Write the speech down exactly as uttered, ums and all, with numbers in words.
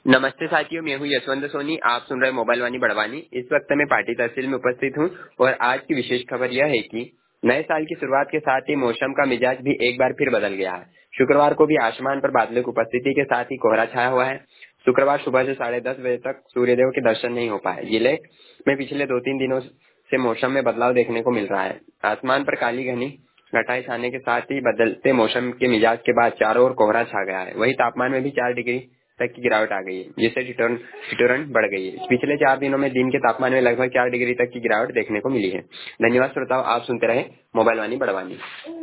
नमस्ते साथियों, मैं हूं यशवंत सोनी। आप सुन रहे मोबाइल वाणी बड़वानी। इस वक्त मैं पाटी तहसील में उपस्थित हूं और आज की विशेष खबर यह है कि नए साल की शुरुआत के साथ ही मौसम का मिजाज भी एक बार फिर बदल गया है। शुक्रवार को भी आसमान पर बादलों की उपस्थिति के साथ ही कोहरा छाया हुआ है। शुक्रवार सुबह से साढ़े दस बजे तक सूर्यदेव के दर्शन नहीं हो पाए। जिले में पिछले दो तीन दिनों से मौसम में बदलाव देखने को मिल रहा है। आसमान पर काली घनी घटाएं छाने के साथ ही बदलते मौसम के मिजाज के बाद चारों ओर कोहरा छा गया है। वहीं तापमान में भी चार डिग्री तक की गिरावट आ गई है, जिससे ठिठुरन ठिठुरन बढ़ गई है। पिछले चार दिनों में दिन के तापमान में लगभग चार डिग्री तक की गिरावट देखने को मिली है। धन्यवाद श्रोताओं, आप सुनते रहे मोबाइल वाणी बड़वानी।